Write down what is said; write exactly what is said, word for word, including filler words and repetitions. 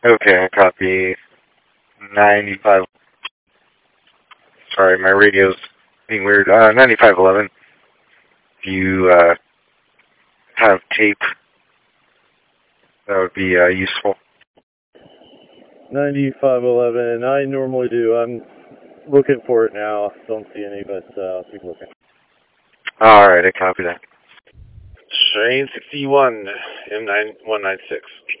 Okay, I copy ninety-five. Sorry, my radio's being weird. Uh, ninety-five eleven. Do you uh, have tape? That would be uh, useful. ninety-five eleven, I normally do. I'm looking for it now. Don't see any, but uh, I'll keep looking. Alright, I copy that. Strain sixty-one, M nine one nine six.